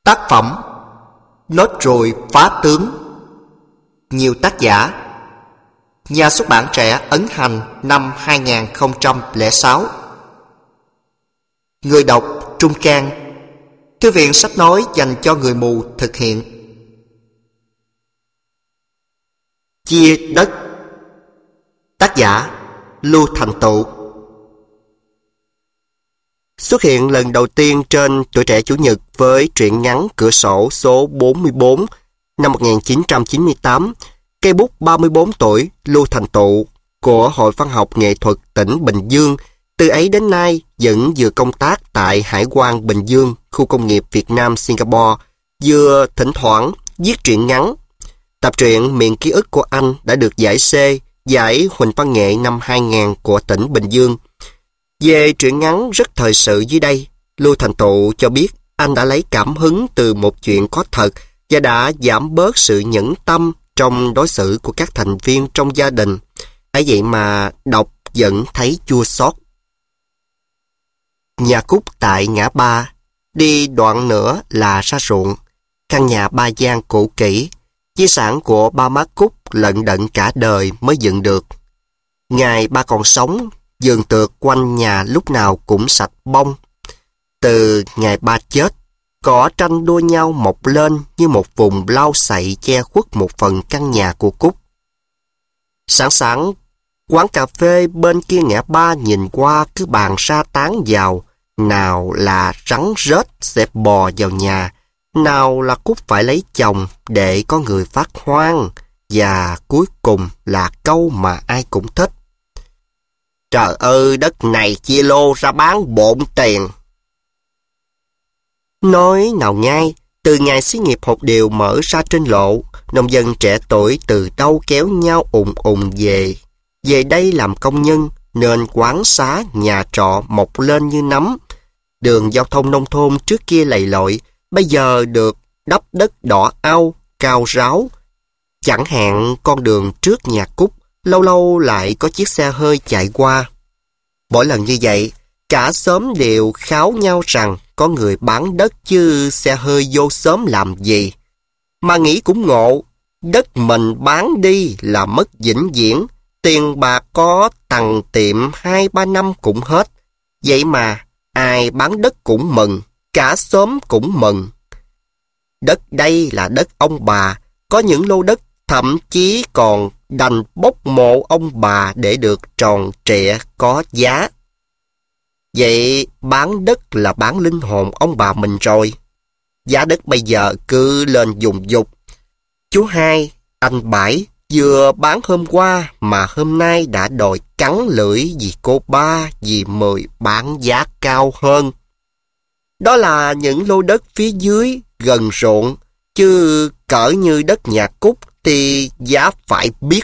Tác phẩm Nốt ruồi phá tướng. Nhiều tác giả. Nhà xuất bản Trẻ ấn hành năm 2006. Người đọc Trung Can. Thư viện sách nói dành cho người mù thực hiện. Chia đất. Tác giả Lưu Thành Tựu. Xuất hiện lần đầu tiên trên Tuổi Trẻ Chủ nhật với truyện ngắn Cửa sổ số 44 năm 1998, cây bút 34 tuổi Lưu Thành Tựu của Hội Văn học Nghệ thuật tỉnh Bình Dương, từ ấy đến nay vẫn vừa công tác tại Hải quan Bình Dương, khu công nghiệp Việt Nam Singapore, vừa thỉnh thoảng viết truyện ngắn. Tập truyện Miền Ký ức của anh đã được giải C, giải Huỳnh Văn Nghệ năm 2000 của tỉnh Bình Dương. Về truyện ngắn rất thời sự dưới đây, Lưu Thành Tựu cho biết anh đã lấy cảm hứng từ một chuyện có thật và đã giảm bớt sự nhẫn tâm trong đối xử của các thành viên trong gia đình. Ấy vậy mà đọc vẫn thấy chua xót. Nhà Cúc tại ngã ba, đi đoạn nữa là ra ruộng. Căn nhà ba gian cũ kỹ, di sản của ba má Cúc lận đận cả đời mới dựng được. Ngày ba còn sống, vườn tược quanh nhà lúc nào cũng sạch bông. Từ ngày ba chết, cỏ tranh đua nhau mọc lên như một vùng lau sậy che khuất một phần căn nhà của Cúc. Sáng sáng, quán cà phê bên kia ngã ba nhìn qua cứ bàn sa tán vào, nào là rắn rết sẽ bò vào nhà, nào là Cúc phải lấy chồng để có người phát hoang, và cuối cùng là câu mà ai cũng thích: trời ơi, đất này chia lô ra bán bộn tiền. Nói nào ngay, từ ngày xí nghiệp hột điều mở ra trên lộ, nông dân trẻ tuổi từ đâu kéo nhau ùn ùn về. Về đây làm công nhân, nên quán xá, nhà trọ mọc lên như nấm. Đường giao thông nông thôn trước kia lầy lội, bây giờ được đắp đất đỏ au, cao ráo. Chẳng hạn con đường trước nhà Cúc, lâu lâu lại có chiếc xe hơi chạy qua. Mỗi lần như vậy, cả xóm đều kháo nhau rằng có người bán đất chứ xe hơi vô xóm làm gì. Mà nghĩ cũng ngộ, đất mình bán đi là mất vĩnh viễn, tiền bạc có tằng tiệm 2-3 năm cũng hết. Vậy mà ai bán đất cũng mừng, cả xóm cũng mừng. Đất đây là đất ông bà, có những lô đất thậm chí còn đành bốc mộ ông bà để được tròn trịa có giá. Vậy bán đất là bán linh hồn ông bà mình rồi. Giá đất bây giờ cứ lên dùng dục. Chú Hai, anh Bảy vừa bán hôm qua mà hôm nay đã đòi cắn lưỡi vì cô Ba, vì 10 bán giá cao hơn. Đó là những lô đất phía dưới gần ruộng, chứ cỡ như đất nhà Cúc thì giá phải biết.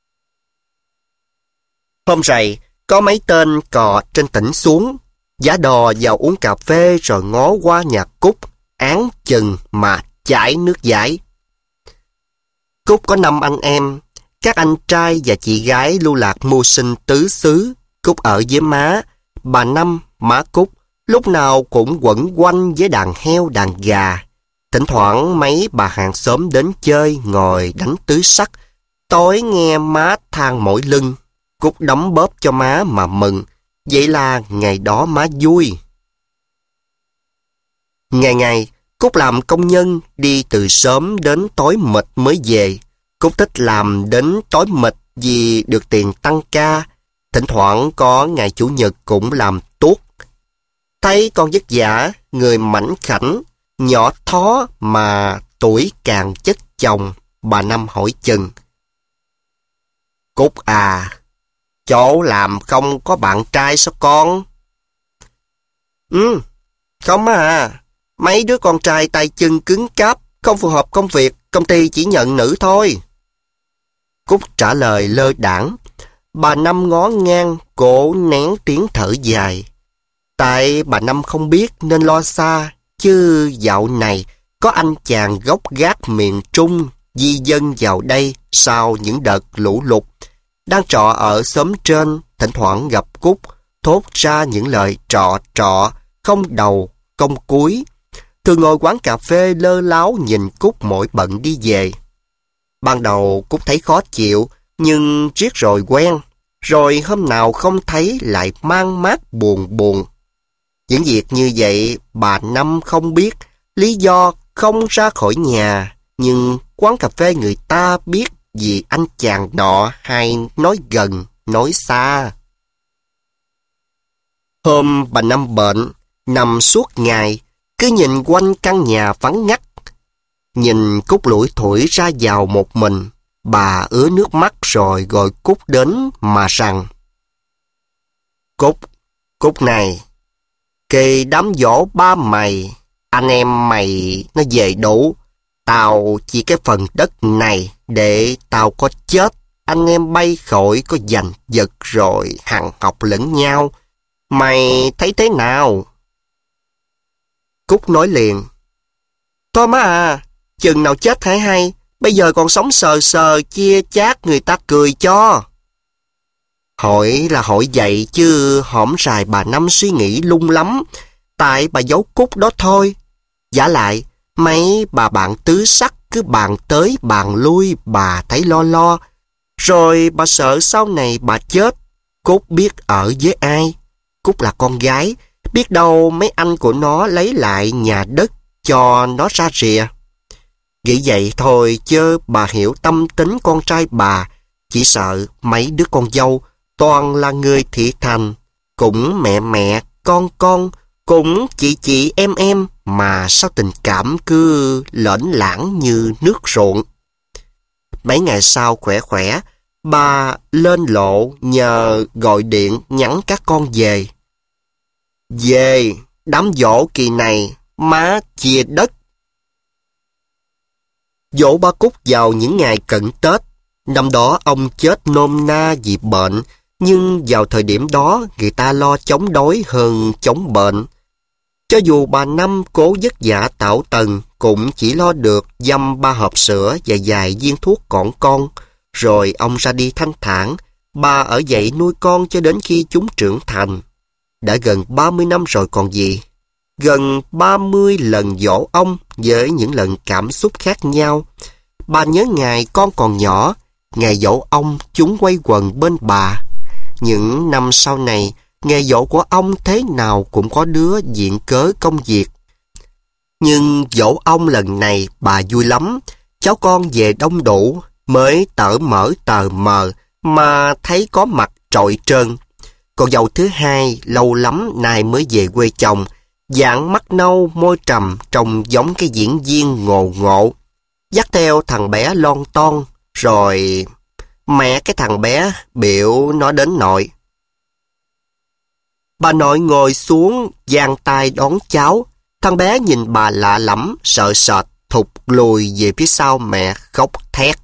Hôm rày, có mấy tên cò trên tỉnh xuống, giá đò vào uống cà phê rồi ngó qua nhà Cúc, án chừng mà chảy nước dãi. Cúc có 5 anh em, các anh trai và chị gái lưu lạc mưu sinh tứ xứ. Cúc ở với má, bà Năm, má Cúc, lúc nào cũng quẩn quanh với đàn heo đàn gà. Thỉnh thoảng mấy bà hàng xóm đến chơi ngồi đánh tứ sắc, tối nghe má than mỏi lưng. Cúc đấm bóp cho má mà mừng, vậy là ngày đó má vui. Ngày ngày, Cúc làm công nhân, đi từ sớm đến tối mịt mới về. Cúc thích làm đến tối mịt vì được tiền tăng ca. Thỉnh thoảng có ngày Chủ nhật cũng làm tuốt. Thấy con vất vả, người mảnh khảnh, nhỏ thó mà tuổi càng chất chồng, bà Năm hỏi chừng: Cúc à, chỗ làm không có bạn trai sao con? Không à, mấy đứa con trai tay chân cứng cáp, không phù hợp công việc, công ty chỉ nhận nữ thôi. Cúc trả lời lơ đãng. Bà Năm ngó ngang, cổ nén tiếng thở dài. Tại bà Năm không biết nên lo xa, chứ dạo này có anh chàng gốc gác miền Trung di dân vào đây sau những đợt lũ lụt, đang trọ ở xóm trên, thỉnh thoảng gặp Cúc, thốt ra những lời trọ không đầu không cuối. thường ngồi quán cà phê lơ láo nhìn Cúc mỗi bận đi về. Ban đầu Cúc thấy khó chịu, nhưng riết rồi quen. Rồi hôm nào không thấy lại mang mát buồn buồn. Những việc như vậy bà Năm không biết lý do không ra khỏi nhà, nhưng quán cà phê người ta biết vì anh chàng nọ hay nói gần, nói xa. Hôm bà Năm bệnh, nằm suốt ngày, cứ nhìn quanh căn nhà vắng ngắt. Nhìn Cúc lủi thủi ra vào một mình, bà ứa nước mắt rồi gọi Cúc đến mà rằng: Cúc này, kỳ đám giỗ ba mày, anh em mày nó về đủ. Tao chỉ cái phần đất này để tao có chết, anh em bay khỏi có giành giật rồi hằn học lẫn nhau. Mày thấy thế nào? Cúc nói liền: Thôi má à, chừng nào chết hãy hay, bây giờ còn sống sờ sờ chia chác người ta cười cho. Hỏi là hỏi vậy chứ hổm rày bà Năm suy nghĩ lung lắm, tại bà giấu Cúc đó thôi. Vả lại, mấy bà bạn tứ sắc cứ bàn tới bàn lui, bà thấy lo lo. Rồi bà sợ sau này bà chết, Cúc biết ở với ai. Cúc là con gái, biết đâu mấy anh của nó lấy lại nhà đất cho nó ra rìa. Nghĩ vậy thôi chứ bà hiểu tâm tính con trai bà, chỉ sợ mấy đứa con dâu toàn là người thị thành, cũng mẹ con, cũng chị em, mà sao tình cảm cứ lởn lảng như nước ruộng. Mấy ngày sau khỏe, bà lên lộ nhờ gọi điện nhắn các con về. Về, đám giỗ kỳ này, má chia đất. Giỗ ba Cúc vào những ngày cận Tết. Năm đó ông chết nôm na vì bệnh, nhưng vào thời điểm đó người ta lo chống đói hơn chống bệnh. Cho dù bà Năm cố vất vả tảo tần, cũng chỉ lo được dăm 3 hộp sữa và vài viên thuốc cỏn con. Rồi ông ra đi thanh thản, bà ở dậy nuôi con cho đến khi chúng trưởng thành. Đã gần 30 năm rồi còn gì. Gần 30 lần dỗ ông với những lần cảm xúc khác nhau. Bà nhớ ngày con còn nhỏ, ngày dỗ ông chúng quay quần bên bà. Những năm sau này, ngày dỗ của ông thế nào cũng có đứa viện cớ công việc. Nhưng dỗ ông lần này bà vui lắm, cháu con về đông đủ, mới tở mở tờ mờ mà thấy có mặt trội trơn. Con dâu thứ hai lâu lắm nay mới về quê chồng, dạng mắt nâu môi trầm, trông giống cái diễn viên ngộ ngộ. Dắt theo thằng bé lon ton, rồi mẹ cái thằng bé biểu nó đến nội. Bà nội ngồi xuống, giang tay đón cháu. Thằng bé nhìn bà lạ lẫm, sợ sệt, thụt lùi về phía sau mẹ khóc thét.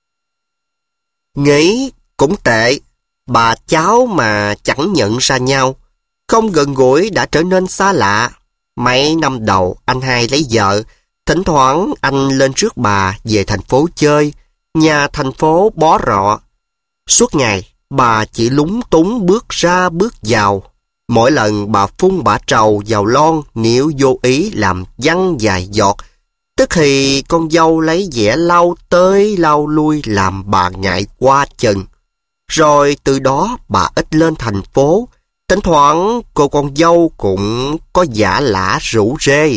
Nghĩ cũng tệ, bà cháu mà chẳng nhận ra nhau, không gần gũi đã trở nên xa lạ. Mấy năm đầu anh hai lấy vợ, thỉnh thoảng anh lên rước bà về thành phố chơi, nhà thành phố bó rọ. Suốt ngày bà chỉ lúng túng bước ra bước vào. Mỗi lần bà phun bã trầu vào lon, nếu vô ý làm văng vài giọt, tức thì con dâu lấy dẻ lau tới lau lui làm bà ngại qua chừng. Rồi từ đó bà ít lên thành phố, thỉnh thoảng cô con dâu cũng có giả lả rủ rê.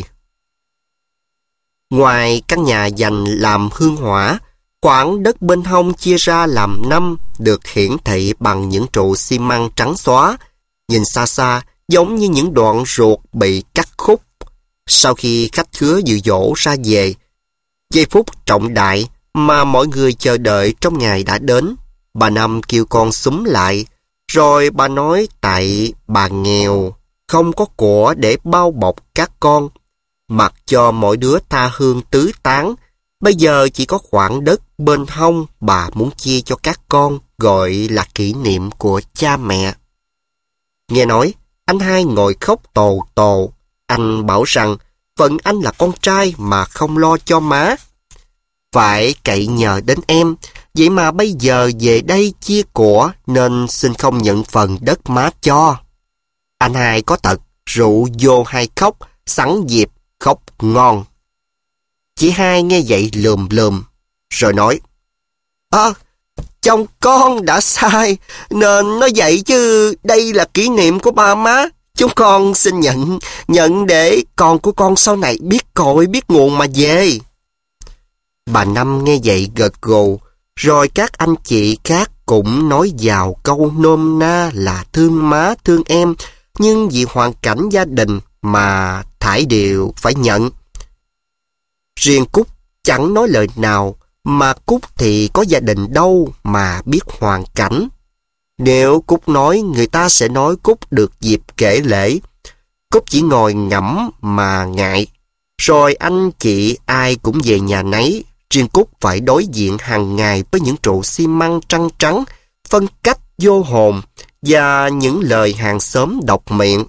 Ngoài căn nhà dành làm hương hỏa, khoảng đất bên hông chia ra làm 5 được hiển thị bằng những trụ xi măng trắng xóa, nhìn xa xa giống như những đoạn ruột bị cắt khúc. Sau khi khách khứa dự dỗ ra về, giây phút trọng đại mà mọi người chờ đợi trong ngày đã đến, bà Năm kêu con xúm lại, rồi bà nói tại bà nghèo, không có của để bao bọc các con, mặc cho mỗi đứa tha hương tứ tán. Bây giờ chỉ có khoảng đất bên hông bà muốn chia cho các con, gọi là kỷ niệm của cha mẹ. Nghe nói, anh hai ngồi khóc tồ tồ. Anh bảo rằng phận anh là con trai mà không lo cho má, phải cậy nhờ đến em. Vậy mà bây giờ về đây chia của nên xin không nhận phần đất má cho. Anh hai có tật rượu vô hay khóc, sẵn dịp khóc ngon. Chị hai nghe vậy lườm lườm, rồi nói, chồng con đã sai, nên nói vậy chứ đây là kỷ niệm của ba má. Chúng con xin nhận để con của con sau này biết cội biết nguồn mà về. Bà Năm nghe vậy gật gù, rồi các anh chị khác cũng nói vào câu nôm na là thương má thương em, nhưng vì hoàn cảnh gia đình mà thải đều phải nhận. Riêng Cúc chẳng nói lời nào, mà Cúc thì có gia đình đâu mà biết hoàn cảnh. Nếu Cúc nói, người ta sẽ nói Cúc được dịp kể lể. Cúc chỉ ngồi ngẫm mà ngại. Rồi anh chị ai cũng về nhà nấy, riêng Cúc phải đối diện hàng ngày với những trụ xi măng trăng trắng, phân cách vô hồn và những lời hàng xóm độc miệng.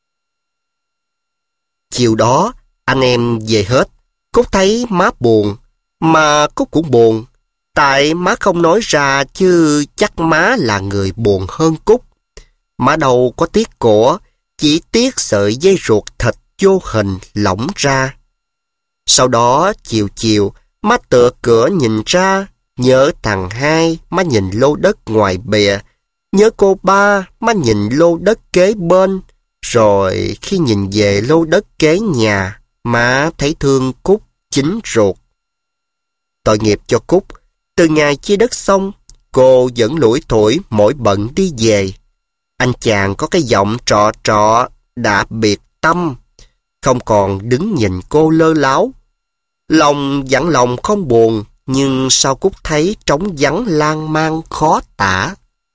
Chiều đó, anh em về hết. Cúc thấy má buồn, mà Cúc cũng buồn. Tại má không nói ra chứ chắc má là người buồn hơn Cúc. Má đâu có tiếc của, chỉ tiếc sợi dây ruột thịt vô hình lỏng ra. Sau đó chiều chiều, má tựa cửa nhìn ra, nhớ thằng hai, má nhìn lô đất ngoài bìa. Nhớ cô ba, má nhìn lô đất kế bên. Rồi khi nhìn về lô đất kế nhà, má thấy thương Cúc chính ruột. Tội nghiệp cho Cúc, từ ngày chia đất xong, cô vẫn lủi thủi mỗi bận đi về. Anh chàng có cái giọng trọ trọ đã biệt tâm, không còn đứng nhìn cô lơ láo. Lòng dặn lòng không buồn, nhưng sao Cúc thấy trống vắng lan man khó tả.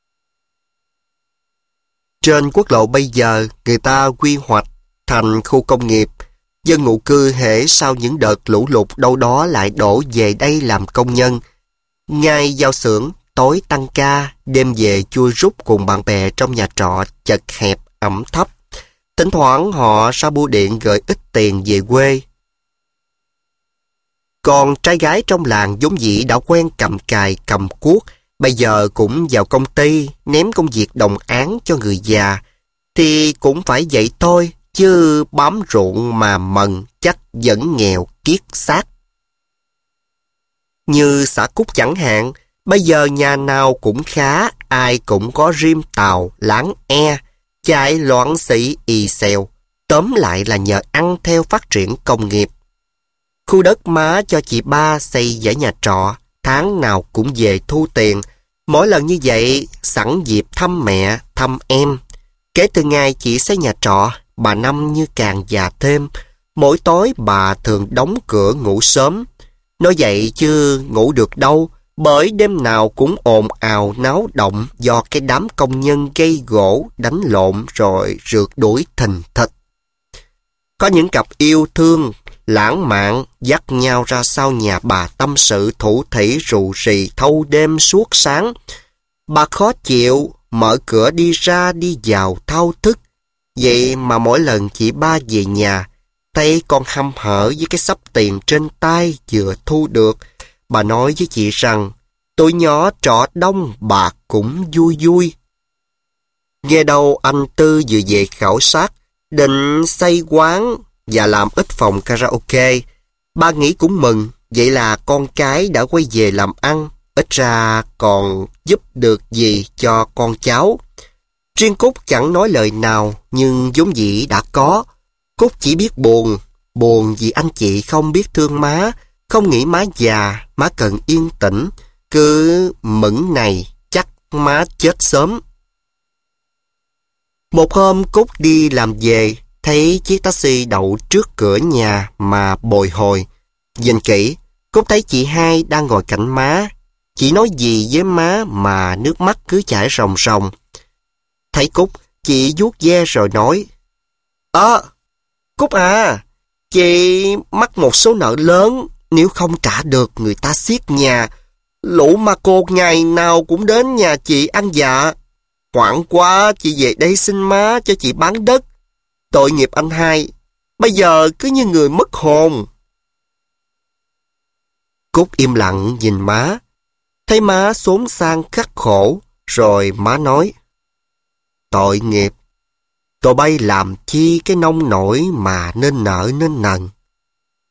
Trên quốc lộ bây giờ, người ta quy hoạch thành khu công nghiệp. Dân ngụ cư hễ sau những đợt lũ lụt đâu đó lại đổ về đây làm công nhân. Ngày giao xưởng, tối tăng ca, đêm về chui rút cùng bạn bè trong nhà trọ chật hẹp ẩm thấp. Thỉnh thoảng họ ra bưu điện gửi ít tiền về quê. Còn trai gái trong làng vốn dĩ đã quen cầm cài cầm cuốc, bây giờ cũng vào công ty ném công việc đồng áng cho người già, thì cũng phải vậy thôi, chứ bám ruộng mà mần chắc vẫn nghèo kiết xác. Như xã Cúc chẳng hạn, bây giờ nhà nào cũng khá, ai cũng có rim tàu, láng e, chạy loạn xị ì xèo. Tóm lại là nhờ ăn theo phát triển công nghiệp. Khu đất má cho chị ba xây dãy nhà trọ, tháng nào cũng về thu tiền. Mỗi lần như vậy, sẵn dịp thăm mẹ, thăm em. Kể từ ngày chị xây nhà trọ, bà Năm như càng già thêm. Mỗi tối bà thường đóng cửa ngủ sớm. Nói vậy chứ ngủ được đâu, bởi đêm nào cũng ồn ào náo động do cái đám công nhân gây gỗ, đánh lộn rồi rượt đuổi thình thịch. Có những cặp yêu thương, lãng mạn dắt nhau ra sau nhà bà tâm sự thủ thỉ rù rì thâu đêm suốt sáng. Bà khó chịu, mở cửa đi ra đi vào thao thức. Vậy mà mỗi lần chị ba về nhà, tay còn hăm hở với cái xấp tiền trên tay vừa thu được, bà nói với chị rằng tụi nhỏ trọ đông bà cũng vui vui. Nghe đâu anh Tư vừa về khảo sát, định xây quán và làm ít phòng karaoke. Ba nghĩ cũng mừng, vậy là con cái đã quay về làm ăn, ít ra còn giúp được gì cho con cháu. Riêng Cúc chẳng nói lời nào, nhưng vốn dĩ đã có. Cúc chỉ biết buồn, buồn vì anh chị không biết thương má, không nghĩ má già, má cần yên tĩnh, cứ mững này chắc má chết sớm. Một hôm Cúc đi làm về, thấy chiếc taxi đậu trước cửa nhà mà bồi hồi. Nhìn kỹ, Cúc thấy chị hai đang ngồi cạnh má. Chị nói gì với má mà nước mắt cứ chảy ròng ròng. Thấy Cúc, chị vuốt ve rồi nói, Cúc à, chị mắc một số nợ lớn, nếu không trả được người ta xiết nhà. Lũ ma cô ngày nào cũng đến nhà chị ăn dạ. Hoảng quá, chị về đây xin má cho chị bán đất. Tội nghiệp anh hai, bây giờ cứ như người mất hồn. Cúc im lặng nhìn má, thấy má xốn sang khắc khổ, rồi má nói, tội nghiệp, tụi bay làm chi cái nông nổi mà nên nợ nên nần.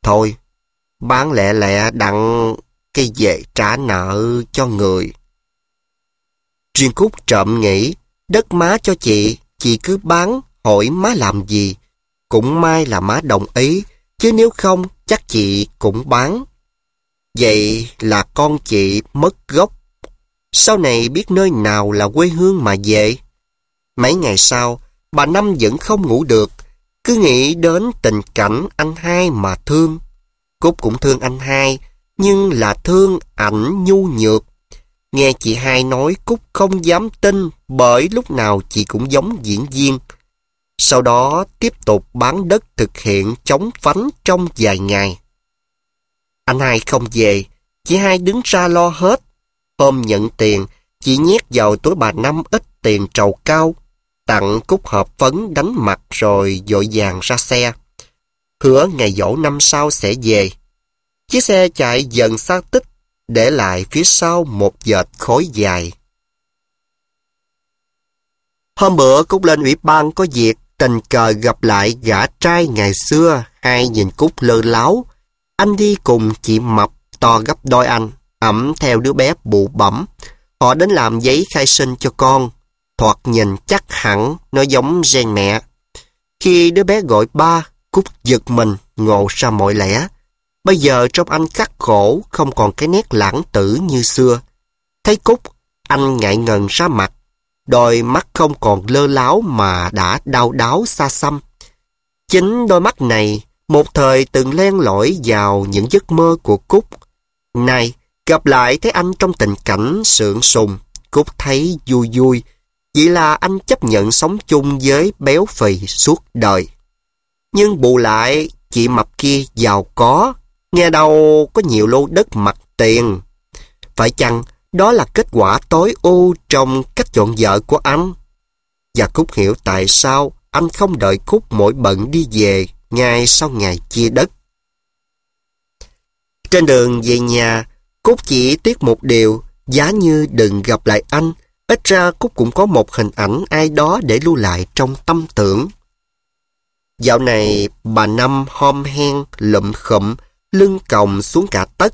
thôi. Bán lẹ lẹ đặng cái về trả nợ cho người. Riêng Cúc trộm nghĩ, đất má cho chị cứ bán, hỏi má làm gì. Cũng may là má đồng ý, chứ nếu không chắc chị cũng bán. Vậy là con chị mất gốc. Sau này biết nơi nào là quê hương mà về. Mấy ngày sau, bà Năm vẫn không ngủ được, cứ nghĩ đến tình cảnh anh hai mà thương. Cúc cũng thương anh hai, nhưng là thương ảnh nhu nhược. Nghe chị hai nói Cúc không dám tin, bởi lúc nào chị cũng giống diễn viên. Sau đó tiếp tục bán đất thực hiện chống phánh trong vài ngày. Anh hai không về, chị hai đứng ra lo hết. Hôm nhận tiền, chị nhét vào túi bà Năm ít tiền trầu cao, tặng Cúc hộp phấn đánh mặt rồi vội vàng ra xe. Hứa ngày giỗ năm sau sẽ về. Chiếc xe chạy dần xa tích, để lại phía sau một vệt khói dài. Hôm bữa Cúc lên ủy ban có việc, tình cờ gặp lại gã trai ngày xưa, hai nhìn Cúc lơ láo. Anh đi cùng chị mập, to gấp đôi anh, ẵm theo đứa bé bụ bẫm. Họ đến làm giấy khai sinh cho con. Thoạt nhìn chắc hẳn nó giống gen mẹ. Khi đứa bé gọi ba, Cúc giật mình, ngộ ra mọi lẽ. Bây giờ trong anh khắc khổ, không còn cái nét lãng tử như xưa. Thấy Cúc, anh ngại ngần ra mặt. Đôi mắt không còn lơ láo mà đã đau đáu xa xăm. Chính đôi mắt này, một thời từng len lỏi vào những giấc mơ của Cúc. Nay, gặp lại thấy anh trong tình cảnh sượng sùng, Cúc thấy vui vui. Chỉ là anh chấp nhận sống chung với béo phì suốt đời. Nhưng bù lại, chị mập kia giàu có, nghe đâu có nhiều lô đất mặt tiền. Phải chăng đó là kết quả tối ưu trong cách chọn vợ của anh? Và Cúc hiểu tại sao anh không đợi Cúc mỗi bận đi về ngay sau ngày chia đất. Trên đường về nhà, Cúc chỉ tiếc một điều, giá như đừng gặp lại anh. Ít ra Cúc cũng có một hình ảnh ai đó để lưu lại trong tâm tưởng. Dạo này bà Năm hom hen, lụm khụm, lưng còng xuống cả tấc.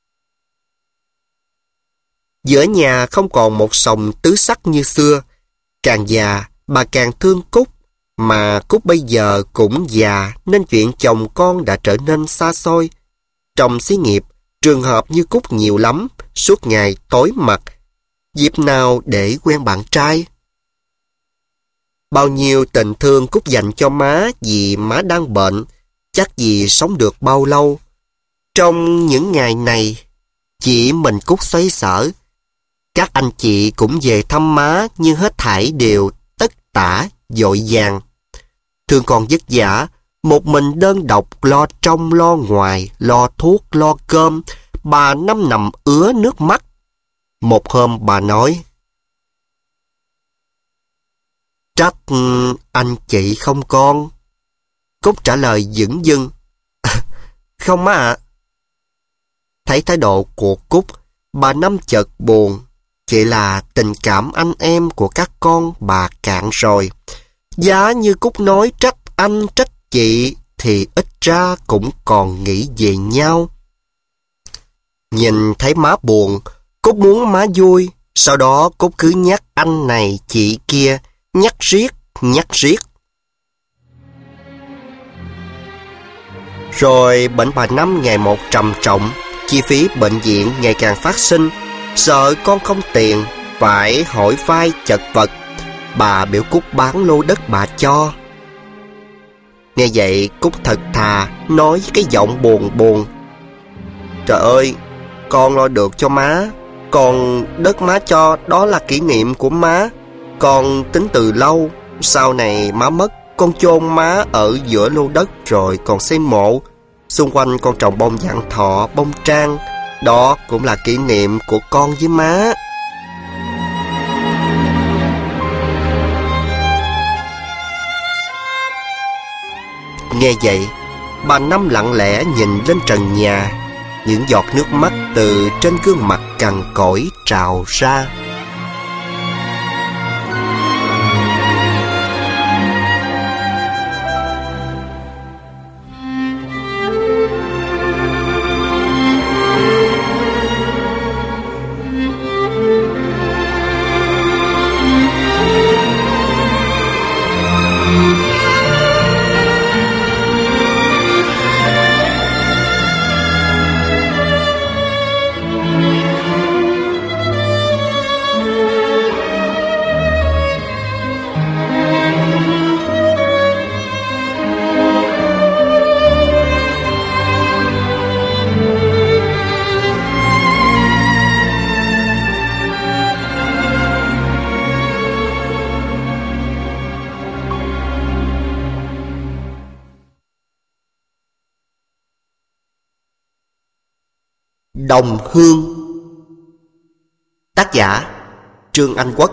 Giữa nhà không còn một sòng tứ sắc như xưa. Càng già, bà càng thương Cúc. Mà Cúc bây giờ cũng già nên chuyện chồng con đã trở nên xa xôi. Trong xí nghiệp, trường hợp như Cúc nhiều lắm, suốt ngày tối mặt. Dịp nào để quen bạn trai? Bao nhiêu tình thương Cúc dành cho má vì má đang bệnh, chắc gì sống được bao lâu. Trong những ngày này, chỉ mình Cúc xoay sở. Các anh chị cũng về thăm má nhưng hết thảy đều tất tả, vội vàng. Thương còn vất vả, một mình đơn độc lo trong lo ngoài, lo thuốc, lo cơm, bà Năm nằm ứa nước mắt. Một hôm bà nói, trách anh chị không con. Cúc trả lời dửng dưng, không má ạ. Thấy thái độ của Cúc, bà Năm chợt buồn. Chỉ là tình cảm anh em của các con bà cạn rồi. Giá như Cúc nói trách anh trách chị thì ít ra cũng còn nghĩ về nhau. Nhìn thấy má buồn, Cúc muốn má vui. Sau đó Cúc cứ nhắc anh này chị kia, nhắc riết, nhắc riết. Rồi bệnh bà Năm ngày một trầm trọng, chi phí bệnh viện ngày càng phát sinh. Sợ con không tiền, phải hỏi vai chật vật. Bà biểu Cúc bán lô đất bà cho. Nghe vậy Cúc thật thà, nói với cái giọng buồn buồn, trời ơi, con lo được cho má. Còn đất má cho đó là kỷ niệm của má. Con tính từ lâu, sau này má mất, con chôn má ở giữa lô đất rồi còn xây mộ. Xung quanh con trồng bông vạn thọ, bông trang. Đó cũng là kỷ niệm của con với má. Nghe vậy, bà Năm lặng lẽ nhìn lên trần nhà. Những giọt nước mắt từ trên gương mặt cằn cỗi trào ra. Đồng Hương. Tác giả Trương Anh Quốc.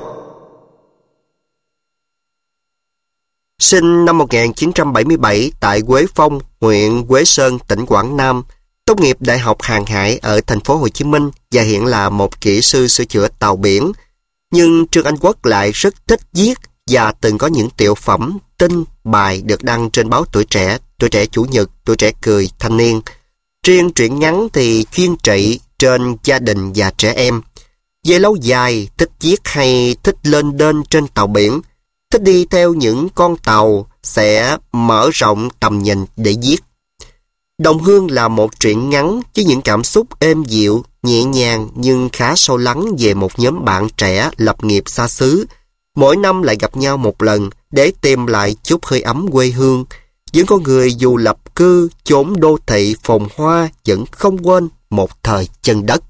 Sinh năm 1977 tại Quế Phong, huyện Quế Sơn, tỉnh Quảng Nam. Tốt nghiệp Đại học Hàng hải ở thành phố Hồ Chí Minh và hiện là một kỹ sư sửa chữa tàu biển. Nhưng Trương Anh Quốc lại rất thích viết và từng có những tiểu phẩm, tin, bài được đăng trên báo Tuổi Trẻ Chủ nhật, Tuổi Trẻ Cười, Thanh Niên. Riêng truyện ngắn thì chuyên trị trên gia đình và trẻ em. Về lâu dài, thích viết hay thích lên đên trên tàu biển, thích đi theo những con tàu sẽ mở rộng tầm nhìn để viết. Đồng Hương là một truyện ngắn với những cảm xúc êm dịu, nhẹ nhàng nhưng khá sâu lắng về một nhóm bạn trẻ lập nghiệp xa xứ. Mỗi năm lại gặp nhau một lần để tìm lại chút hơi ấm quê hương. Những con người dù lập cư chốn đô thị phồn hoa vẫn không quên một thời chân đất.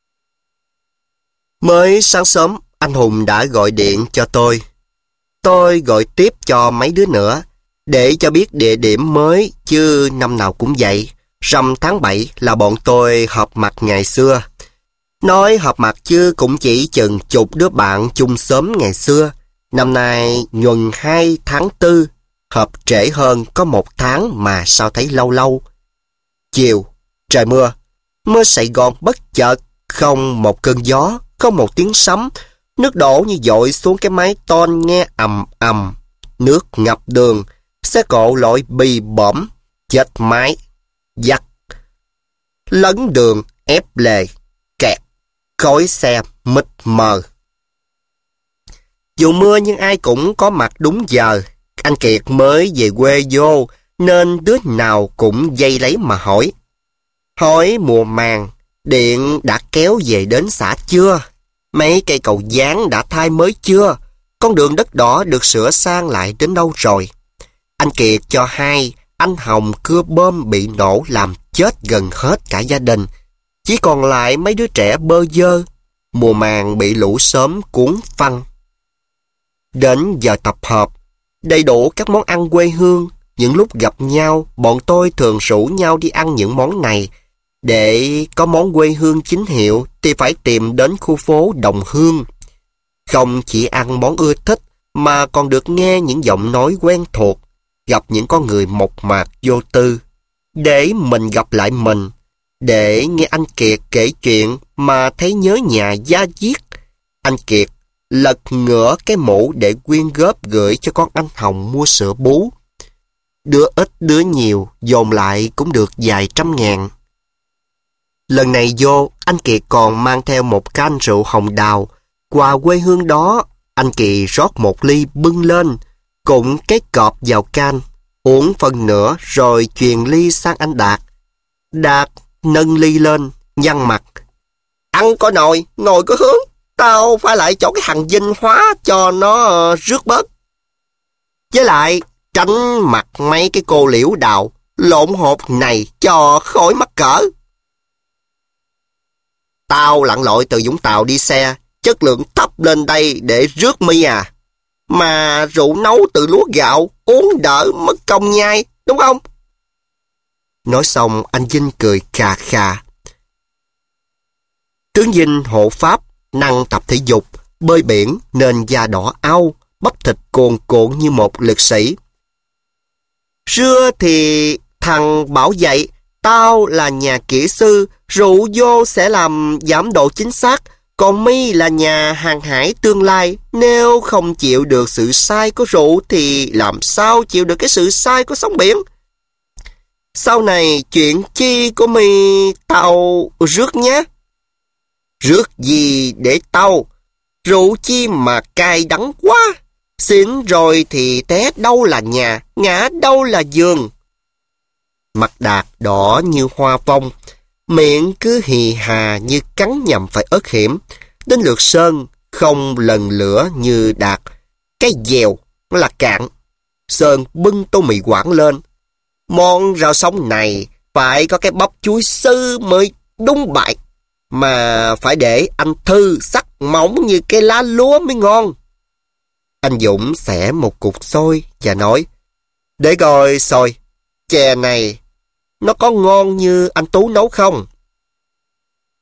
Mới sáng sớm, anh Hùng đã gọi điện cho tôi. Tôi gọi tiếp cho mấy đứa nữa, để cho biết địa điểm mới, chứ năm nào cũng vậy. Rằm tháng 7 là bọn tôi họp mặt ngày xưa. Nói họp mặt chứ cũng chỉ chừng chục đứa bạn chung xóm ngày xưa. Năm nay nhuần 2 tháng 4, họp trễ hơn có 1 tháng mà sao thấy lâu lâu. Chiều, trời mưa. Mưa Sài Gòn bất chợt, không một cơn gió, không một tiếng sấm. Nước đổ như dội xuống cái mái tôn nghe ầm ầm. Nước ngập đường, xe cộ lội bì bõm, chết máy, giặc. Lấn đường, ép lề, kẹt, khói xe mịt mờ. Dù mưa nhưng ai cũng có mặt đúng giờ. Anh Kiệt mới về quê vô, nên đứa nào cũng dây lấy mà hỏi. Hỏi mùa màng, điện đã kéo về đến xã chưa? Mấy cây cầu dáng đã thay mới chưa? Con đường đất đỏ được sửa sang lại đến đâu rồi? Anh Kiệt cho hay anh Hồng cưa bơm bị nổ làm chết gần hết cả gia đình. Chỉ còn lại mấy đứa trẻ bơ vơ. Mùa màng bị lũ xóm cuốn phăng. Đến giờ tập hợp, đầy đủ các món ăn quê hương. Những lúc gặp nhau, bọn tôi thường rủ nhau đi ăn những món này. Để có món quê hương chính hiệu thì phải tìm đến khu phố Đồng Hương. Không chỉ ăn món ưa thích mà còn được nghe những giọng nói quen thuộc, gặp những con người mộc mạc vô tư. Để mình gặp lại mình, để nghe anh Kiệt kể chuyện mà thấy nhớ nhà da diết. Anh Kiệt lật ngửa cái mũ để quyên góp gửi cho con anh Hồng mua sữa bú. Đứa ít đứa nhiều, dồn lại cũng được vài trăm ngàn. Lần này vô, anh Kiệt còn mang theo một can rượu hồng đào. Quà quê hương đó, anh Kỳ rót một ly bưng lên, cũng cái cọp vào can, uống phần nữa rồi truyền ly sang anh Đạt. Đạt nâng ly lên, nhăn mặt. Ăn có nồi, ngồi có hướng, tao phải lại chỗ cái thằng dinh hóa cho nó rước bớt. Với lại, tránh mặt mấy cái cô liễu đào, lộn hột này cho khỏi mắc cỡ. Tao lặn lội từ Vũng Tàu đi xe, chất lượng thấp lên đây để rước mi à. Mà rượu nấu từ lúa gạo, uống đỡ mất công nhai, đúng không? Nói xong anh Vinh cười khà khà. Tướng Vinh hộ pháp, năng tập thể dục, bơi biển nên da đỏ au, bắp thịt cuồn cuộn như một liệt sĩ. Xưa thì thằng bảo vậy, tao là nhà kỹ sư, rượu vô sẽ làm giảm độ chính xác, còn mi là nhà hàng hải tương lai, nếu không chịu được sự sai của rượu thì làm sao chịu được cái sự sai của sóng biển. Sau này chuyện chi của mi tao rước nhé. Rước gì để tao? Rượu chi mà cay đắng quá. Xỉn rồi thì té đâu là nhà, ngã đâu là giường. Mặt Đạt đỏ như hoa vong, miệng cứ hì hà như cắn nhầm phải ớt hiểm. Đến lượt Sơn không lần lửa như Đạt. Cái dèo là cạn. Sơn bưng tô mì Quảng lên. Món rau sống này phải có cái bắp chuối sư mới đúng bại. Mà phải để anh Thư sắc mỏng như cái lá lúa mới ngon. Anh Dũng xẻ một cục xôi và nói, để coi xôi, chè này nó có ngon như anh Tú nấu không?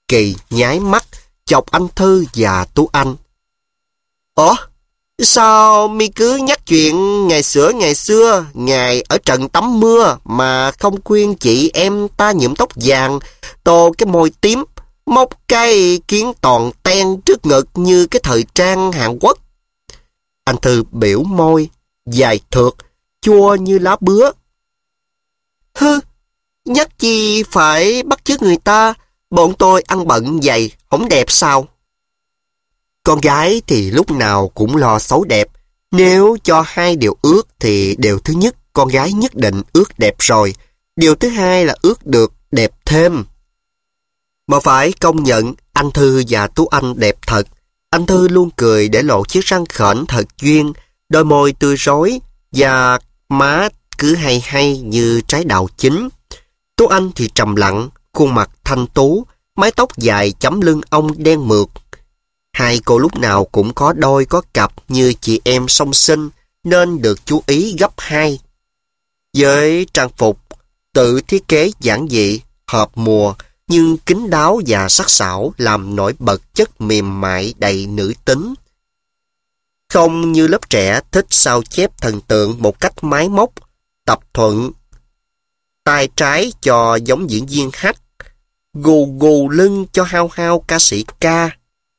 kỳ nháy mắt, chọc anh Thư và Tú Anh. Ủa? Sao mi cứ nhắc chuyện ngày xưa, ngày ở trận tắm mưa mà không khuyên chị em ta nhuộm tóc vàng, tô cái môi tím, móc cái kiến toàn ten trước ngực như cái thời trang Hàn Quốc? Anh Thư biểu môi, dài thượt, chua như lá bứa. Hư, nhắc chi phải bắt chước người ta, bọn tôi ăn bận vậy, không đẹp sao? Con gái thì lúc nào cũng lo xấu đẹp. Nếu cho hai điều ước thì điều thứ nhất, con gái nhất định ước đẹp rồi. Điều thứ hai là ước được đẹp thêm. Mà phải công nhận, anh Thư và Tú Anh đẹp thật. Anh Thư luôn cười để lộ chiếc răng khểnh thật duyên, đôi môi tươi rói và má cứ hay hay như trái đào chín. Tú Anh thì trầm lặng, khuôn mặt thanh tú, mái tóc dài chấm lưng ong đen mượt. Hai cô lúc nào cũng có đôi có cặp như chị em song sinh, nên được chú ý gấp hai. Với trang phục tự thiết kế giản dị, hợp mùa, nhưng kín đáo và sắc sảo làm nổi bật chất mềm mại đầy nữ tính. Không như lớp trẻ thích sao chép thần tượng một cách máy móc, tập thuận tay trái cho giống diễn viên hát, gù gù lưng cho hao hao ca sĩ ca.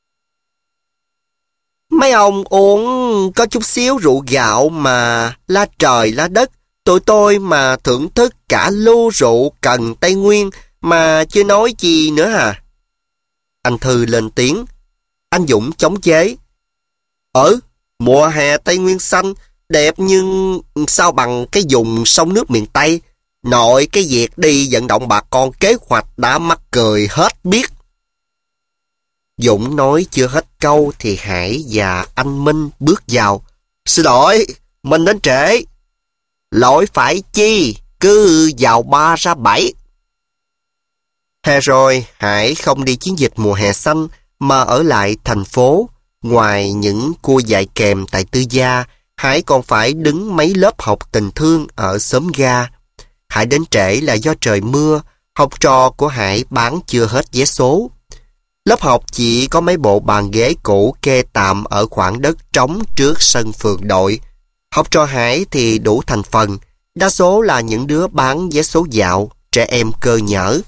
Mấy ông uống có chút xíu rượu gạo mà la trời la đất, tụi tôi mà thưởng thức cả lu rượu cần Tây Nguyên mà chưa nói gì nữa hả? Anh Thư lên tiếng. Anh Dũng chống chế. Mùa hè Tây Nguyên xanh đẹp nhưng sao bằng cái vùng sông nước miền Tây. Nội cái việc đi vận động bà con kế hoạch đã mắc cười hết biết. Dũng nói chưa hết câu thì Hải và anh Minh bước vào. Xin lỗi, mình đến trễ. Lỗi phải chi, cứ vào 3 ra 7. Hè rồi, Hải không đi chiến dịch mùa hè xanh mà ở lại thành phố. Ngoài những cua dạy kèm tại Tư Gia, Hải còn phải đứng mấy lớp học tình thương ở xóm ga. Hải đến trễ là do trời mưa, học trò của Hải bán chưa hết vé số. Lớp học chỉ có mấy bộ bàn ghế cũ kê tạm ở khoảng đất trống trước sân phường đội. Học trò Hải thì đủ thành phần, đa số là những đứa bán vé số dạo, trẻ em cơ nhở.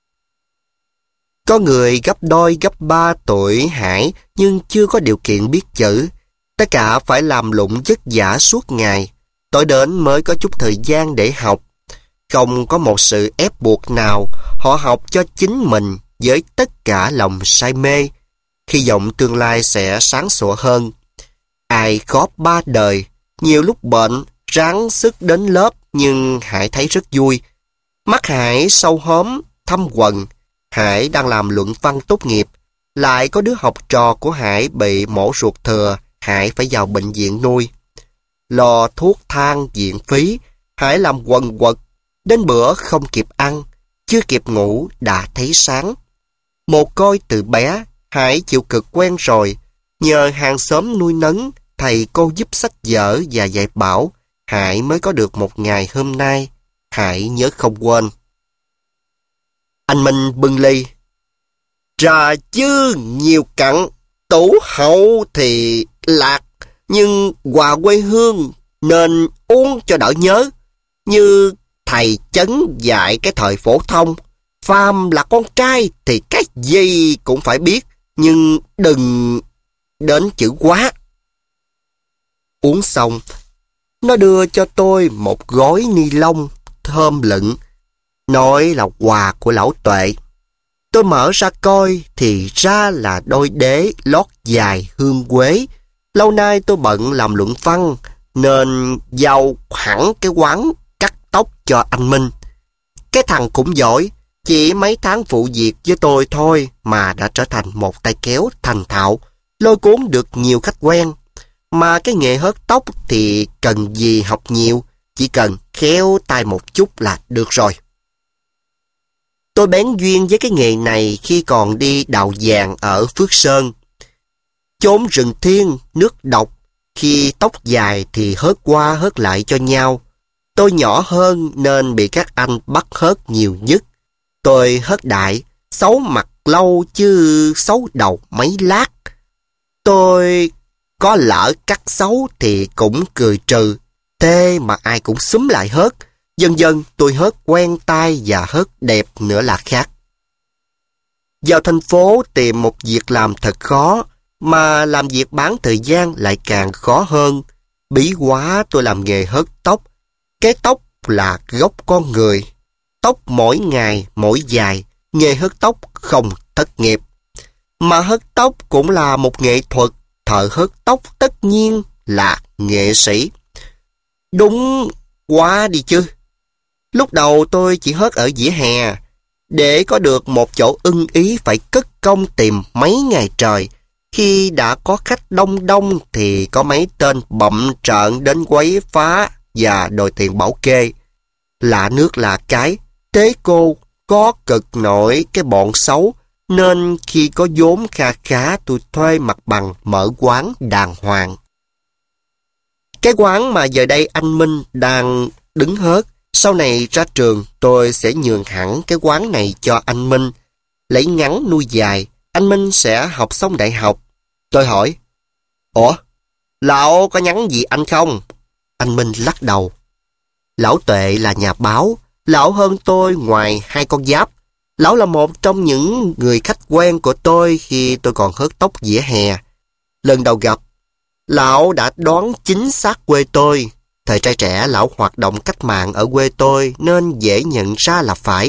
Có người gấp đôi gấp ba tuổi Hải nhưng chưa có điều kiện biết chữ. Tất cả phải làm lụng vất vả suốt ngày, tối đến mới có chút thời gian để học. Không có một sự ép buộc nào, họ học cho chính mình với tất cả lòng say mê, hy vọng tương lai sẽ sáng sủa hơn. Ai góp 3 đời, nhiều lúc bệnh, ráng sức đến lớp nhưng Hải thấy rất vui. Mắt Hải sâu hóm, thâm quầng. Hải đang làm luận văn tốt nghiệp, lại có đứa học trò của Hải bị mổ ruột thừa, Hải phải vào bệnh viện nuôi. Lo thuốc thang viện phí, Hải làm quần quật, đến bữa không kịp ăn, chưa kịp ngủ đã thấy sáng. Một coi từ bé, Hải chịu cực quen rồi, nhờ hàng xóm nuôi nấng, thầy cô giúp sách vở và dạy bảo, Hải mới có được một ngày hôm nay. Hải nhớ không quên. Anh Minh bưng ly. Trà chứ nhiều cặn, tủ hậu thì lạc, nhưng quà quê hương nên uống cho đỡ nhớ. Như thầy Chấn dạy cái thời phổ thông, phàm là con trai thì cái gì cũng phải biết, nhưng đừng đến chữ quá. Uống xong, nó đưa cho tôi một gói ni lông thơm lựng, nói là quà của lão Tuệ. Tôi mở ra coi thì ra là đôi đế lót dài hương quế. Lâu nay tôi bận làm luận văn nên giao hẳn cái quán cắt tóc cho anh Minh. Cái thằng cũng giỏi, chỉ mấy tháng phụ việc với tôi thôi mà đã trở thành một tay kéo thành thạo, lôi cuốn được nhiều khách quen. Mà cái nghề hớt tóc thì cần gì học nhiều, chỉ cần khéo tay một chút là được rồi. Tôi bén duyên với cái nghề này khi còn đi đào vàng ở Phước Sơn. Chốn rừng thiên, nước độc, khi tóc dài thì hớt qua hớt lại cho nhau. Tôi nhỏ hơn nên bị các anh bắt hớt nhiều nhất. Tôi hớt đại, xấu mặt lâu chứ xấu đầu mấy lát. Tôi có lỡ cắt xấu thì cũng cười trừ, thế mà ai cũng xúm lại hớt. Dần dần tôi hớt quen tay và hớt đẹp nữa là khác. Vào thành phố tìm một việc làm thật khó, mà làm việc bán thời gian lại càng khó hơn. Bí quá tôi làm nghề hớt tóc. Cái tóc là gốc con người. Tóc mỗi ngày mỗi dài, nghề hớt tóc không thất nghiệp. Mà hớt tóc cũng là một nghệ thuật, thợ hớt tóc tất nhiên là nghệ sĩ. Đúng quá đi chứ. Lúc đầu tôi chỉ hớt ở vỉa hè. Để có được một chỗ ưng ý phải cất công tìm mấy ngày trời. Khi đã có khách đông đông thì có mấy tên bậm trợn đến quấy phá và đòi tiền bảo kê. Lạ nước là cái, thế cô có cực nổi cái bọn xấu, nên khi có vốn kha khá tôi thuê mặt bằng mở quán đàng hoàng. Cái quán mà giờ đây anh Minh đang đứng hớt, sau này ra trường tôi sẽ nhường hẳn cái quán này cho anh Minh. Lấy ngắn nuôi dài, anh Minh sẽ học xong đại học. Tôi hỏi, ủa, lão có nhắn gì anh không? Anh Minh lắc đầu. Lão Tuệ là nhà báo, lão hơn tôi ngoài 2 con giáp. Lão là một trong những người khách quen của tôi khi tôi còn hớt tóc vỉa hè. Lần đầu gặp, lão đã đoán chính xác quê tôi. Thời trai trẻ lão hoạt động cách mạng ở quê tôi nên dễ nhận ra là phải.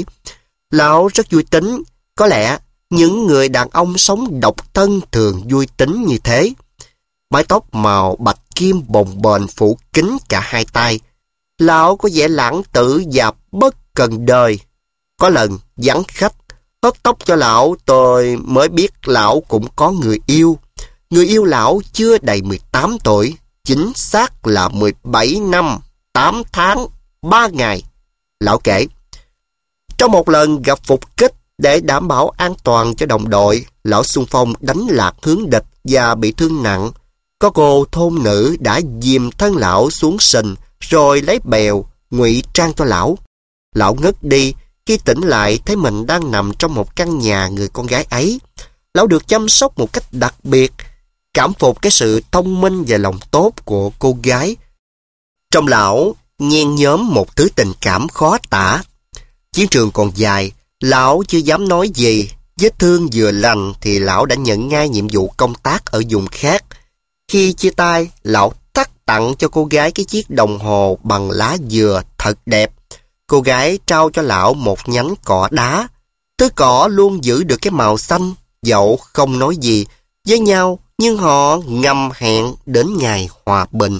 Lão rất vui tính, có lẽ những người đàn ông sống độc thân thường vui tính như thế. Mái tóc màu bạch kim bồng bềnh phủ kín cả hai tay. Lão có vẻ lãng tử và bất cần đời. Có lần vắng khách, hớt tóc cho lão tôi mới biết lão cũng có người yêu. Người yêu lão chưa đầy 18 tuổi, chính xác là 17 năm, 8 tháng, 3 ngày. Lão kể, trong một lần gặp phục kích để đảm bảo an toàn cho đồng đội, lão xung phong đánh lạc hướng địch và bị thương nặng. Có cô thôn nữ đã dìm thân lão xuống sình rồi lấy bèo ngụy trang cho lão. Lão ngất đi, khi tỉnh lại thấy mình đang nằm trong một căn nhà người con gái ấy. Lão được chăm sóc một cách đặc biệt, cảm phục cái sự thông minh và lòng tốt của cô gái. Trong lão nhen nhóm một thứ tình cảm khó tả. Chiến trường còn dài, lão chưa dám nói gì. Vết thương vừa lành thì lão đã nhận ngay nhiệm vụ công tác ở vùng khác. Khi chia tay, lão tặng cho cô gái cái chiếc đồng hồ bằng lá dừa thật đẹp. Cô gái trao cho lão một nhánh cỏ đá. Thứ cỏ luôn giữ được cái màu xanh, dẫu không nói gì với nhau, nhưng họ ngầm hẹn đến ngày hòa bình.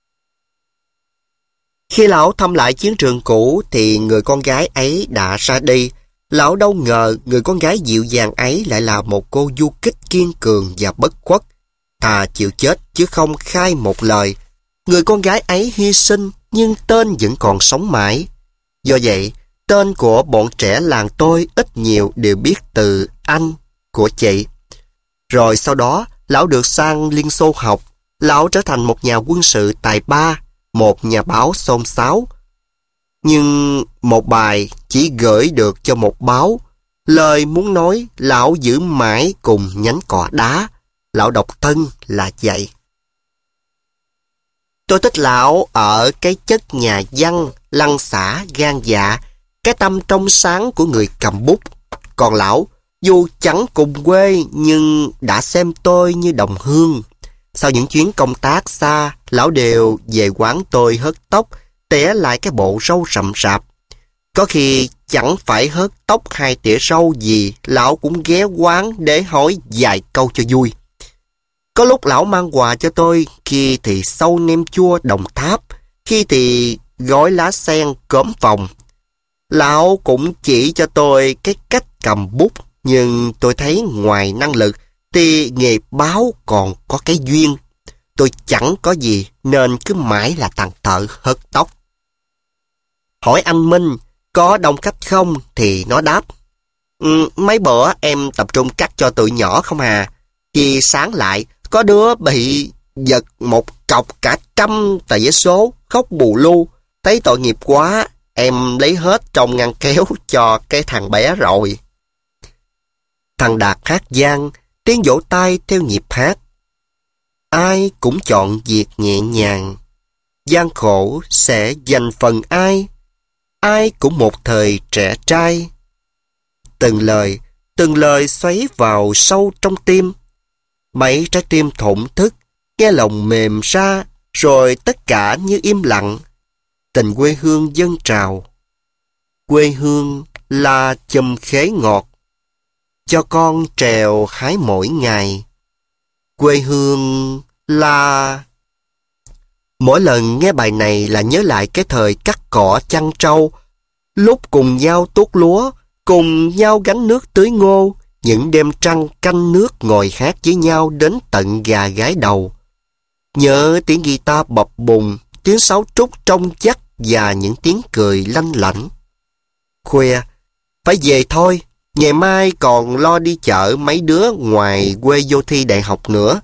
Khi lão thăm lại chiến trường cũ thì người con gái ấy đã ra đi. Lão đâu ngờ người con gái dịu dàng ấy lại là một cô du kích kiên cường và bất khuất. Thà chịu chết chứ không khai một lời. Người con gái ấy hy sinh nhưng tên vẫn còn sống mãi. Do vậy, tên của bọn trẻ làng tôi ít nhiều đều biết từ anh của chị. Rồi sau đó, lão được sang Liên Xô học. Lão trở thành một nhà quân sự tài ba, một nhà báo xôn xáo. Nhưng một bài chỉ gửi được cho một báo. Lời muốn nói, lão giữ mãi cùng nhánh cỏ đá. Lão độc thân là vậy. Tôi thích lão ở cái chất nhà văn, lăng xả, gan dạ, cái tâm trong sáng của người cầm bút. Còn lão, dù chẳng cùng quê nhưng đã xem tôi như đồng hương. Sau những chuyến công tác xa, lão đều về quán tôi hớt tóc, tỉa lại cái bộ râu rậm rạp. Có khi chẳng phải hớt tóc hay tỉa râu gì, lão cũng ghé quán để hỏi vài câu cho vui. Có lúc lão mang quà cho tôi, khi thì sâu nem chua Đồng Tháp, khi thì gói lá sen Cốm Phòng. Lão cũng chỉ cho tôi cái cách cầm bút, nhưng tôi thấy ngoài năng lực thì nghề báo còn có cái duyên. Tôi chẳng có gì nên cứ mãi là thằng thợ hớt tóc. Hỏi anh Minh có đông khách không thì nó đáp, mấy bữa em tập trung cắt cho tụi nhỏ không à. Khi sáng lại có đứa bị giật một cọc cả 100 tờ vé số, khóc bù lu. Thấy tội nghiệp quá, em lấy hết trong ngăn kéo cho cái thằng bé rồi. Thằng Đạt hát vang, tiếng vỗ tay theo nhịp hát. Ai cũng chọn việc nhẹ nhàng, gian khổ sẽ dành phần ai. Ai cũng một thời trẻ trai. Từng lời xoáy vào sâu trong tim. Mấy trái tim thổn thức, nghe lòng mềm ra, rồi tất cả như im lặng. Tình quê hương dâng trào. Quê hương là chùm khế ngọt, cho con trèo hái mỗi ngày. Quê hương là... Mỗi lần nghe bài này là nhớ lại cái thời cắt cỏ chăn trâu, lúc cùng nhau tuốt lúa, cùng nhau gánh nước tưới ngô, những đêm trăng canh nước ngồi hát với nhau đến tận gà gái đầu. Nhớ tiếng guitar bập bùng, tiếng sáo trúc trong chắc và những tiếng cười lanh lảnh. Khuya, phải về thôi, ngày mai còn lo đi chợ mấy đứa ngoài quê vô thi đại học nữa.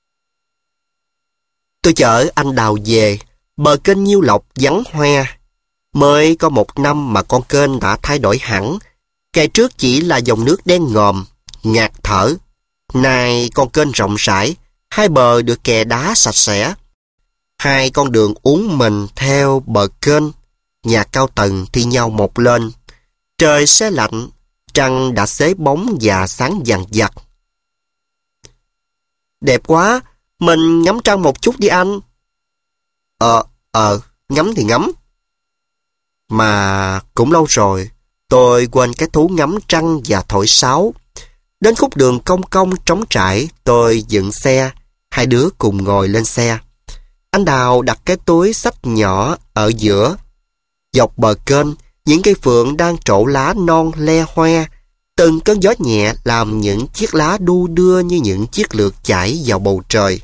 Tôi chở anh Đào về, bờ kênh Nhiêu Lộc vắng hoe. Mới có 1 năm mà con kênh đã thay đổi hẳn. Ngày trước chỉ là dòng nước đen ngòm, ngạt thở. Nay con kênh rộng rãi, hai bờ được kè đá sạch sẽ. Hai con đường uốn mình theo bờ kênh, nhà cao tầng thi nhau một lên. Trời se lạnh, trăng đã xế bóng và sáng vàng vặt. Đẹp quá, mình ngắm trăng một chút đi anh. Ngắm thì ngắm. Mà cũng lâu rồi, tôi quên cái thú ngắm trăng và thổi sáo. Đến khúc đường cong cong trống trải, tôi dựng xe, hai đứa cùng ngồi lên xe. Anh Đào đặt cái túi xách nhỏ ở giữa. Dọc bờ kênh, những cây phượng đang trổ lá non le hoe. Từng cơn gió nhẹ làm những chiếc lá đu đưa như những chiếc lược chảy vào bầu trời.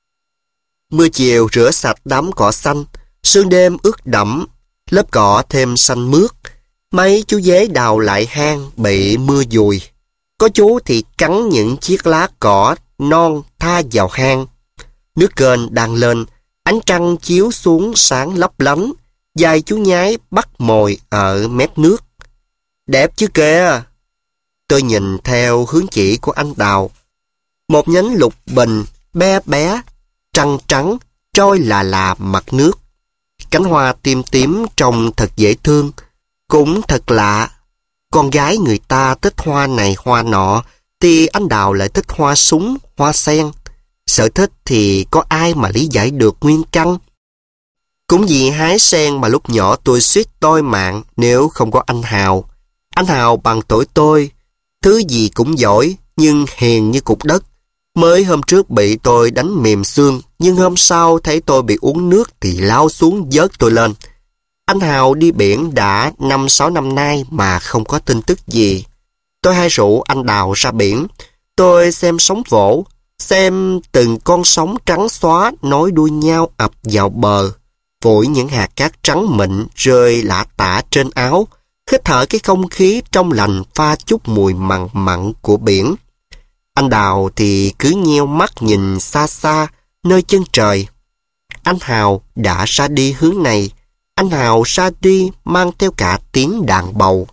Mưa chiều rửa sạch đám cỏ xanh, sương đêm ướt đẫm, lớp cỏ thêm xanh mướt. Mấy chú dế đào lại hang bị mưa dùi. Có chú thì cắn những chiếc lá cỏ non tha vào hang. Nước kênh đang lên, ánh trăng chiếu xuống sáng lấp lánh. Vài chú nhái bắt mồi ở mép nước. Đẹp chứ kìa. Tôi nhìn theo hướng chỉ của anh Đào. Một nhánh lục bình bé bé, trăng trắng, trôi là mặt nước. Cánh hoa tím tím trông thật dễ thương. Cũng thật lạ. Con gái người ta thích hoa này hoa nọ, thì anh Đào lại thích hoa súng, hoa sen. Sở thích thì có ai mà lý giải được nguyên căn. Cũng vì hái sen mà lúc nhỏ tôi suýt toi mạng nếu không có anh Hào. Anh Hào bằng tuổi tôi, thứ gì cũng giỏi, nhưng hiền như cục đất. Mới hôm trước bị tôi đánh mềm xương, nhưng hôm sau thấy tôi bị uống nước thì lao xuống vớt tôi lên. Anh Hào đi biển đã 5-6 năm nay mà không có tin tức gì. Tôi hay rủ anh Đào ra biển. Tôi xem sóng vỗ, xem từng con sóng trắng xóa nối đuôi nhau ập vào bờ, phủi những hạt cát trắng mịn rơi lả tả trên áo, hít thở cái không khí trong lành pha chút mùi mặn mặn của biển. Anh Đào thì cứ nheo mắt nhìn xa xa nơi chân trời. Anh Hào đã ra đi hướng này. Anh Hào ra đi mang theo cả tiếng đàn bầu.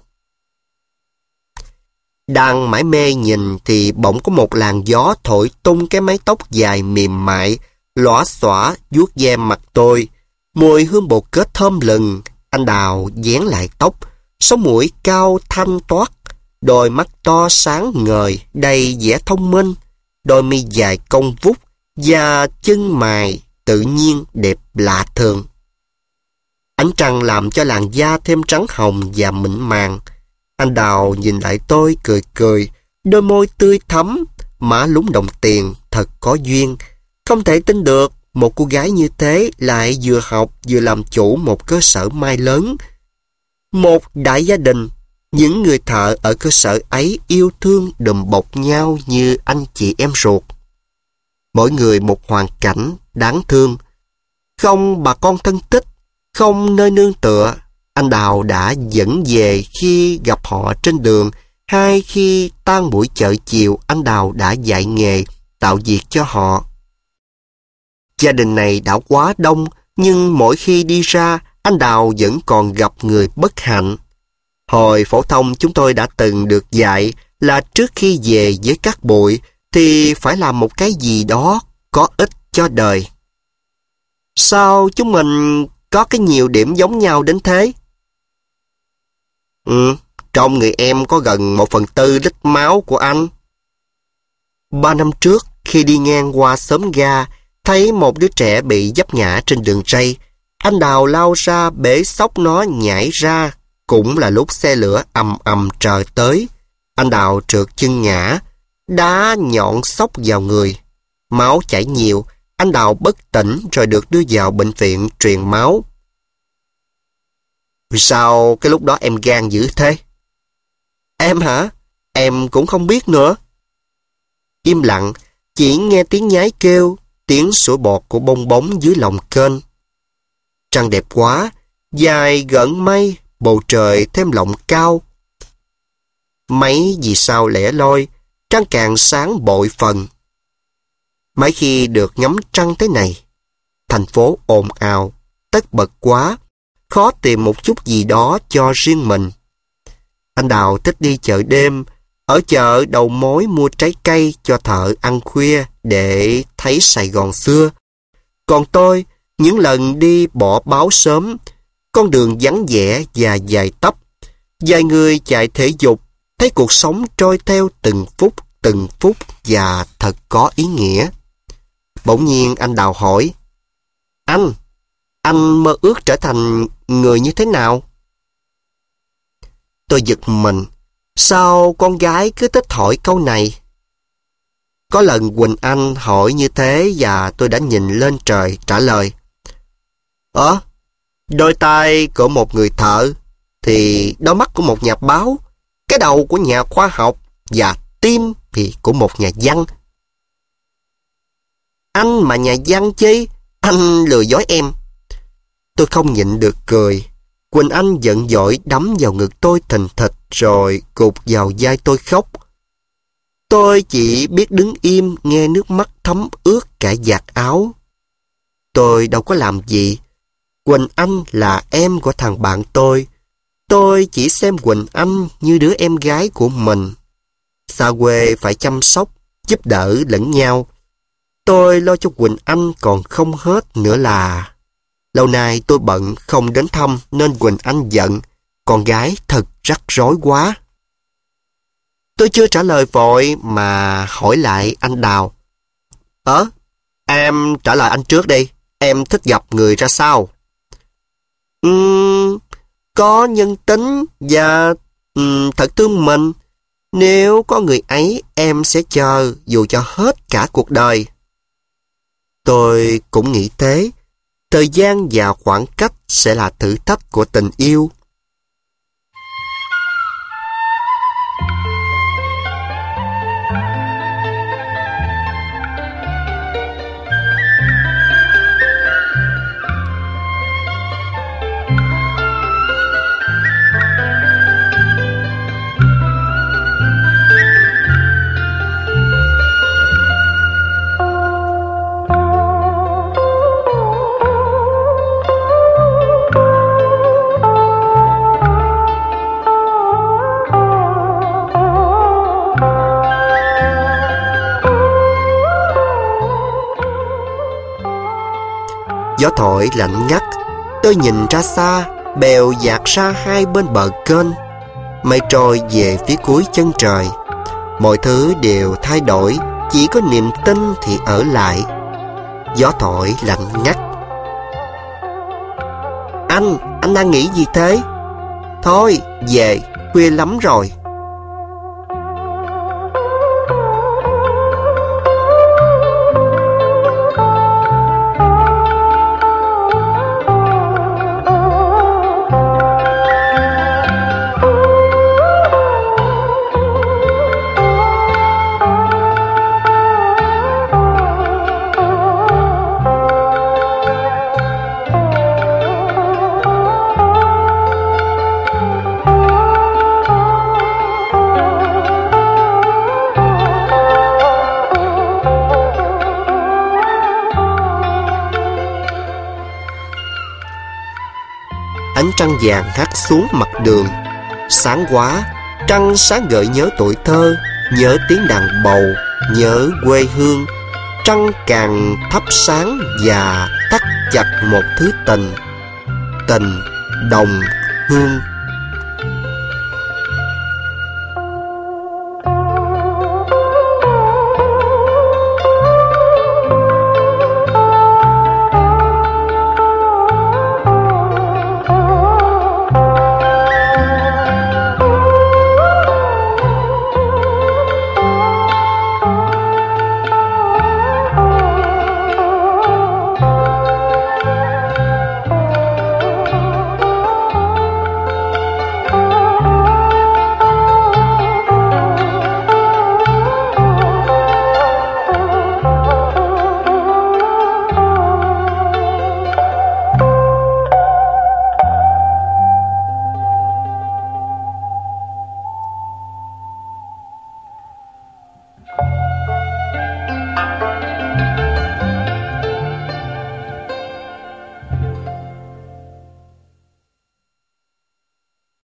Đang mải mê nhìn thì bỗng có một làn gió thổi tung cái mái tóc dài mềm mại, lóa xõa vuốt ve mặt tôi. Mùi hương bột kết thơm lừng. Anh Đào vén lại tóc, sống mũi cao thanh toát, đôi mắt to sáng ngời đầy vẻ thông minh, đôi mi dài cong vút và chân mày tự nhiên đẹp lạ thường. Ánh trăng làm cho làn da thêm trắng hồng và mịn màng. Anh Đào nhìn lại tôi cười cười, đôi môi tươi thắm, má lúm đồng tiền, thật có duyên. Không thể tin được một cô gái như thế lại vừa học vừa làm chủ một cơ sở may lớn. Một đại gia đình, những người thợ ở cơ sở ấy yêu thương đùm bọc nhau như anh chị em ruột. Mỗi người một hoàn cảnh đáng thương. Không bà con thân tích, không nơi nương tựa. Anh Đào đã dẫn về khi gặp họ trên đường, hay khi tan buổi chợ chiều anh Đào đã dạy nghề, tạo việc cho họ. Gia đình này đã quá đông, nhưng mỗi khi đi ra, anh Đào vẫn còn gặp người bất hạnh. Hồi phổ thông chúng tôi đã từng được dạy là trước khi về với các bụi thì phải làm một cái gì đó có ích cho đời. Sao chúng mình có cái nhiều điểm giống nhau đến thế? Trong người em có gần 1/4 lít máu của anh. 3 năm trước, khi đi ngang qua xóm ga, thấy một đứa trẻ bị vấp ngã trên đường ray. Anh Đào lao ra bế xốc nó nhảy ra, cũng là lúc xe lửa ầm ầm trời tới. Anh Đào trượt chân ngã, đá nhọn xốc vào người. Máu chảy nhiều, anh Đào bất tỉnh rồi được đưa vào bệnh viện truyền máu. Sao cái lúc đó em gan dữ thế? Em hả? Em cũng không biết nữa. Im lặng, chỉ nghe tiếng nhái kêu, tiếng sủa bọt của bong bóng dưới lòng kênh. Trăng đẹp quá, dài gợn mây, bầu trời thêm lộng cao. Mấy vì sao lẻ loi, trăng càng sáng bội phần. Mấy khi được ngắm trăng thế này, thành phố ồn ào, tất bật quá, khó tìm một chút gì đó cho riêng mình. Anh Đào thích đi chợ đêm, ở chợ đầu mối mua trái cây cho thợ ăn khuya để thấy Sài Gòn xưa. Còn tôi, những lần đi bỏ báo sớm, con đường vắng vẻ và dài tấp, vài người chạy thể dục, thấy cuộc sống trôi theo từng phút và thật có ý nghĩa. Bỗng nhiên anh Đào hỏi, anh mơ ước trở thành người như thế nào? Tôi giật mình, sao con gái cứ thích hỏi câu này? Có lần Quỳnh Anh hỏi như thế và tôi đã nhìn lên trời trả lời. Đôi tay của một người thợ, thì đôi mắt của một nhà báo, cái đầu của nhà khoa học và tim thì của một nhà văn. Anh mà nhà văn chi? Anh lừa dối em. Tôi không nhịn được cười. Quỳnh Anh giận dỗi đấm vào ngực tôi thình thịch rồi gục vào vai tôi khóc. Tôi chỉ biết đứng im nghe nước mắt thấm ướt cả vạt áo. Tôi đâu có làm gì. Quỳnh Anh là em của thằng bạn tôi. Tôi chỉ xem Quỳnh Anh như đứa em gái của mình. Xa quê phải chăm sóc, giúp đỡ lẫn nhau. Tôi lo cho Quỳnh Anh còn không hết nữa là... Lâu nay tôi bận không đến thăm nên Quỳnh Anh giận. Con gái thật rắc rối quá. Tôi chưa trả lời vội mà hỏi lại anh Đào. Em trả lời anh trước đi. Em thích gặp người ra sao? Có nhân tính và thật thương mình. Nếu có người ấy em sẽ chờ dù cho hết cả cuộc đời. Tôi cũng nghĩ thế. Thời gian và khoảng cách sẽ là thử thách của tình yêu. Gió thổi lạnh ngắt. Tôi nhìn ra xa, bèo dạt ra hai bên bờ kênh. Mây trôi về phía cuối chân trời. Mọi thứ đều thay đổi, chỉ có niềm tin thì ở lại. Gió thổi lạnh ngắt. Anh đang nghĩ gì thế? Thôi, về, khuya lắm rồi. Ánh trăng vàng hắt xuống mặt đường. Sáng quá, Trăng sáng gợi nhớ tuổi thơ, nhớ tiếng đàn bầu, nhớ quê hương. Trăng càng thắp sáng và thắt chặt một thứ tình, tình đồng hương.